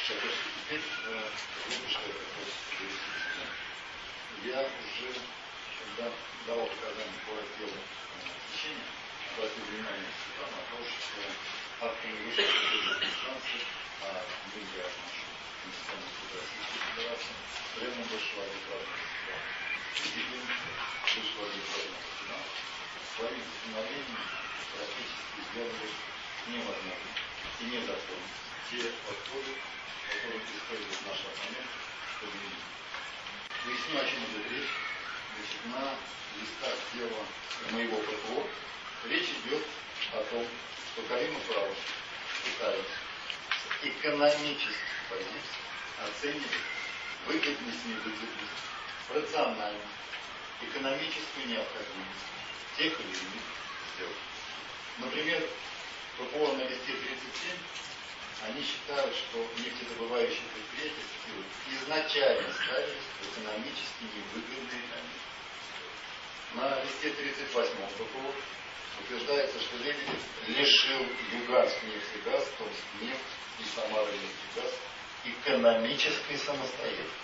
Теперь я уже, когда давал показания по разделу течения, обратил внимание на то, что актами высшей инстанции нельзя отношения Конституционной Российской Федерации, пленум высшего арбитражного суда, президент высшего арбитражного суда своим постановлением практически сделали невозможным и незаконным те подходы, которые использует наш оппонент, чтобы не поясню, о чем идет речь. Значит, на листах дела моего ППО речь идет о том, что Каримов Рауш пытается с экономических позиций оценивать выгодность, невыгодность, рациональность, экономическую необходимость тех или иных сделок. Например, ППО на листе 37 они считают, что нефтедобывающие предприятия изначально ставились в экономически невыгодные комиссии. На листе 38 ППО утверждается, что Лебедев лишил Юганск нефтегаз, Томскнефть и Самара нефтегаз экономической самостоятельности.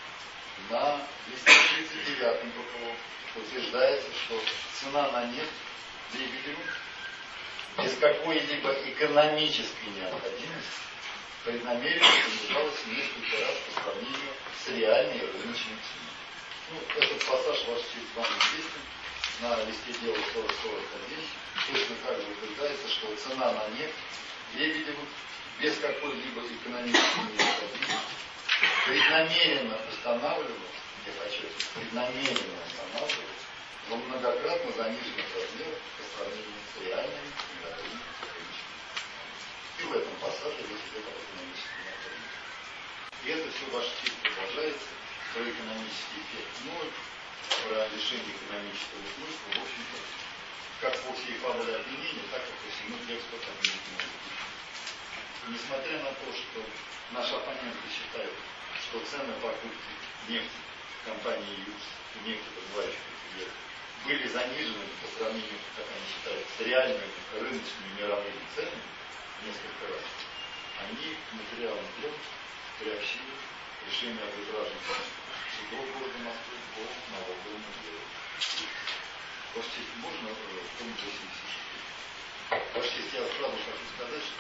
На листе 39 ППО утверждается, что цена на нефть Лебедеву без какой-либо экономической необходимости преднамеренно понижалась в несколько раз по сравнению с реальной рыночной ценой. Этот пассаж ваш честь вам известен. На листе дела 4041 точно так же утверждается, что цена на нефть Лебедеву без какой-либо экономической необходимости преднамеренно устанавливалась, я подчеркиваю, преднамеренно устанавливалась во многократно заниженных размерах по сравнению с реальными мировыми рыночными. И в этом пассаже речь идет об экономической необходимости. И это все ваша честь продолжается про экономический эффект ноль, про лишение экономического смысла, в общем-то, как по всей фабуле обвинения, так и по всему тексту обвинительного. Несмотря на то, что наши оппоненты считают, что цены покупки нефти компании ЮКС и нефтедобывающих предприятий были занижены по сравнению, как они считают, с реальными рыночными мировыми ценами несколько раз, они к материалам дел приобщили решение арбитражных судов города Москвы по налоговому делу. Ваша честь, можно пункт 86? Ваша честь, я сразу хочу сказать, что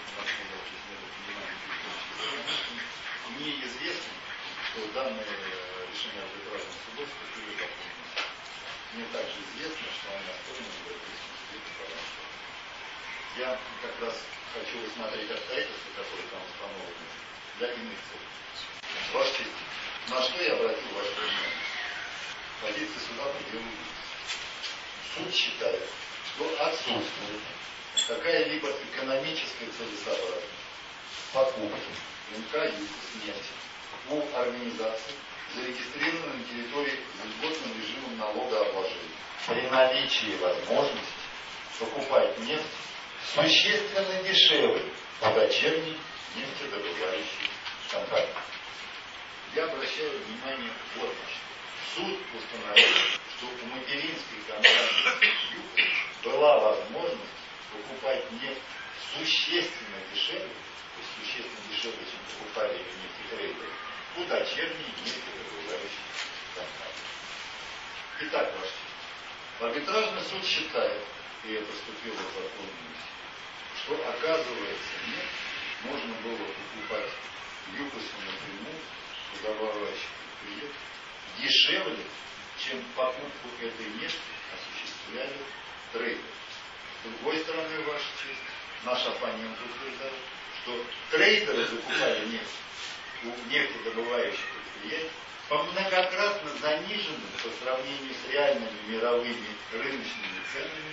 мне известно, что данное решение арбитражных судов вступили в закон. Мне также известно, что они оспорены в Европейском суде по правам человека. Я как раз хочу рассмотреть обстоятельства, которые там установлены, для иных целей. Ваша честь, на что я обратил ваше внимание? Позиция суда по делу ЮКС. Суд считает, что отсутствует какая-либо экономическая целесообразность покупки МК ЮКС нефти у организации, зарегистрированной на территории с льготным режимом налогообложения, при наличии возможности покупать нефть существенно дешевле у дочерней нефтедобывающей компании. Я обращаю внимание вот на что. Суд установил, что у материнской компании ЮКС была возможность покупать нефть существенно дешевле, то есть существенно дешевле, чем покупали ее нефтетрейдеры, у дочерней нефтедобывающей компании. Итак, ваше честь, арбитражный суд считает, и это вступило в законную силу, что, оказывается, нефть можно было покупать ЮКОСу напрямую, у добывающих предприятий, дешевле, чем покупку этой нефти осуществляли трейдеры. С другой стороны, ваша честь, наш оппонент утверждает, что трейдеры закупали нефть у нефтедобывающих предприятий по многократно заниженным по сравнению с реальными мировыми рыночными ценами.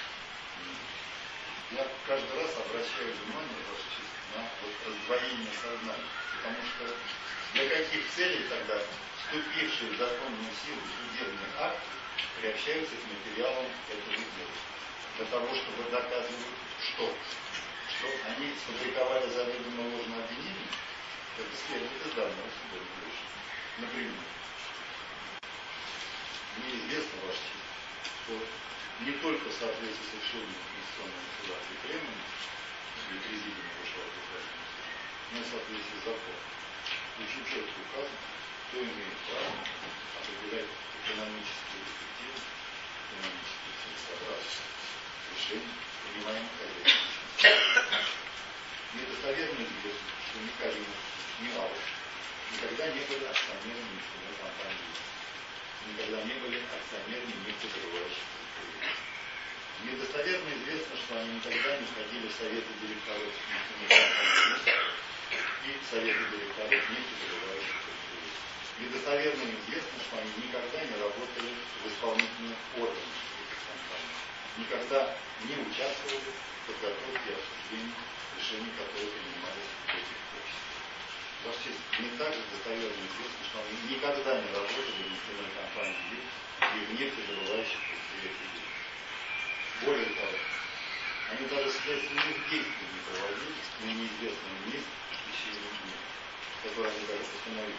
Я каждый раз обращаю внимание, ваша честь, на раздвоение сознания, потому что для каких целей тогда вступившие в законную силу судебные акты приобщаются к материалам этого дела? Для того, чтобы доказывать, что они сфабриковали заведомо ложное обвинение, это следует из данного судебного решения. Например, мне известно, ваша честь, что не только в соответствии с решением Конституционного суда и требованиями или президиума высшего арбитражного суда, но в соответствии с законом. Очень четко указано, кто имеет право определять экономическую эффективность, экономическую целесообразность решений, принимаемых хозяйственных. Недостоверно известно, что ни Каримов, ни Алов никогда не были акционерами нефтяной компании, никогда не были акционерами нефтедобывающих предприятий. Недостоверно известно, что они никогда не входили в советы директоров нефтяной компании и в советы директоров нефтедобывающих предприятий. Недостоверно известно, что они никогда не работали в исполнительных органах этих компаний, никогда не участвовали в подготовке и обсуждении решений, которые принимались в этих обществах. Ваша честь, не также достоверно известно, что они никогда не работали в нефтяной компании и в нефтедобывающих предприятиях. Более того, они даже следственных действий не проводили на неизвестном месте в течение дня, которые они даже постановили.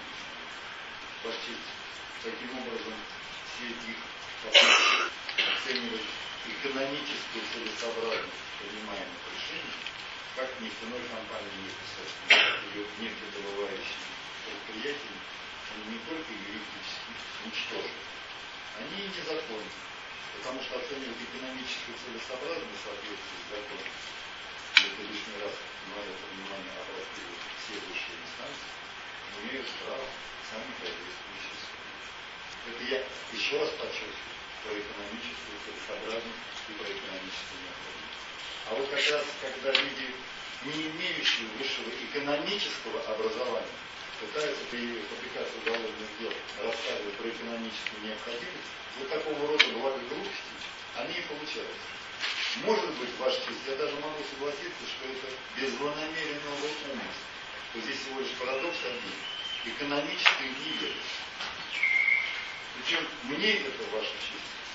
Ваша честь, таким образом, все их попытки оценивать экономическую целесообразность принимаемых решений, как нефтяной компании или нефтедобывающими предприятиями, они не только юридически ничтожны, они и незаконны, потому что оценивать экономическую целесообразность в соответствии с законом, это лишний раз на это внимание обратили все высшие инстанции, имеют право сами хозяйствующие суды. Это я еще раз подчеркиваю про экономическую целесообразность и про экономическую необходимость. А вот как раз, когда люди, не имеющие высшего экономического образования, пытаются при публикации уголовных дел рассказывать про экономическую необходимость, вот такого рода благоглупости они и получаются. Может быть, Ваша честь, я даже могу согласиться, что это без злонамеренного умысла. То здесь всего лишь парадокс один. Экономической неведомости. Причем мне это, Ваша честь,